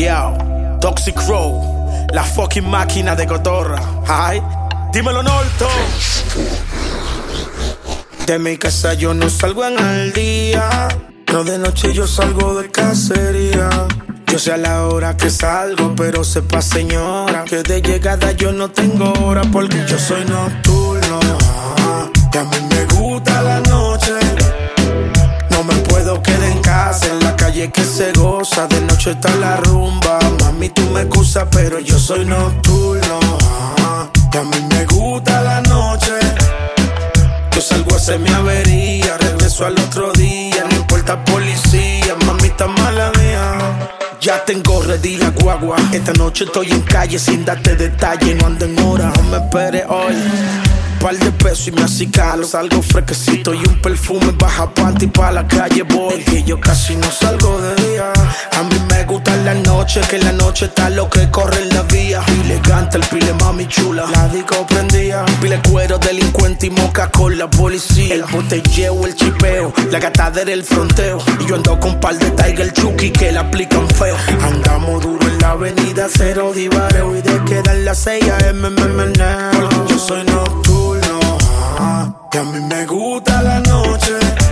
Yo, Toxic Row, la fucking máquina de cotorra. Ay, dímelo, Norton. De mi casa yo no salgo en el día, no de noche yo salgo de cacería. Yo sé a la hora que salgo, pero sepa señora que de llegada yo no tengo hora, porque yo soy nocturno. Que a mí me gusta la noche, no me puedo quedar en casa, en la calle que se goza. De noche está la rumba, mami tú me excusas, pero yo soy nocturno. Que a mí me gusta la noche, yo salgo a hacer mi avería, regreso al otro día, no importa policía, mamita mala mía. Ya tengo ready la guagua, esta noche estoy en calle sin darte detalle, no ando en hora, no me esperes hoy. Par de pesos y me acicalo, salgo fresquecito y un perfume, baja panty pa' la calle voy. Es que yo casi no salgo de día, a mí me gusta la noche, que la noche está lo que corre en la vía. Pile canta, el pile mami chula, la disco prendía. Pile cuero, delincuente y moca con la policía. El botelleo, el chipeo, la gatadera, el fronteo. Y yo ando con par de Tiger Chucky que la aplican feo. Andamos duro en la avenida, cero divareo, y de quedan las 6 a.m. me meneo. Porque yo soy nocturno, que a mí me gusta la noche,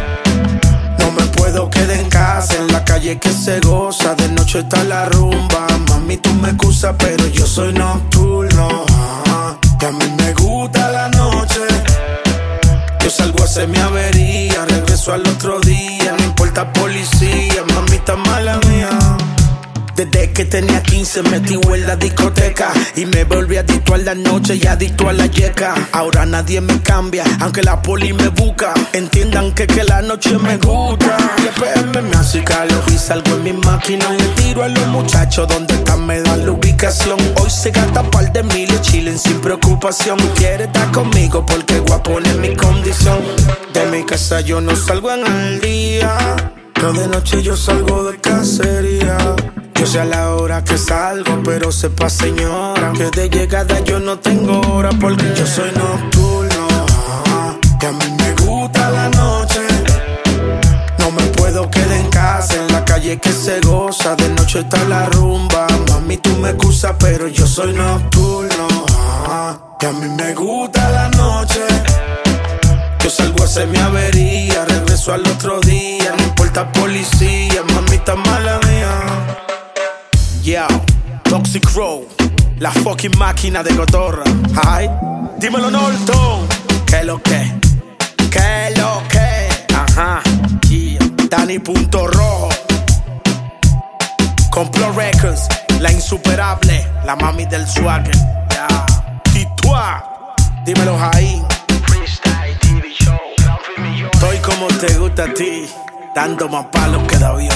no me puedo quedar en casa, en la calle que se goza. De noche está la rumba, mami tú me excusas, pero yo soy nocturno. Que a mí me gusta la noche, yo salgo a hacer mi avería, regreso al otro día, no importa policía, mamita mala mía. Desde que tenía 15 metí en la discoteca y me volví adicto a la noche y adicto a la yeca. Ahora nadie me cambia, aunque la poli me busca. Entiendan que la noche me gusta. Y el PM me hace calor y salgo en mi máquina. Le tiro a los muchachos donde están, me dan la ubicación. Hoy se gasta par de miles, chilen sin preocupación. Quiere estar conmigo porque voy a poner mi condición. De mi casa yo no salgo en el día, no de noche yo salgo de cacería. Yo sé a la hora que salgo, pero sepa señora que de llegada yo no tengo hora, porque yo soy nocturno. Que a mí me gusta la noche, no me puedo quedar en casa, en la calle que se goza. De noche está la rumba, mami tú me excusas, pero yo soy nocturno. Que a mí me gusta la noche, yo salgo a hacer mi avería, regreso al otro día, no importa policía, mamita mala mía. Yo, Toxic Row, la fucking máquina de cotorra. Ay, dímelo, Norton. ¿Qué lo que? ¿Qué lo que? Ajá, yeah. Dani Punto Rojo, Complot Records, la insuperable, la mami del swagger. Yeah. Titua, dímelo ahí. Freestyle TV Show, Estoy como te gusta a ti, dando más palos que David.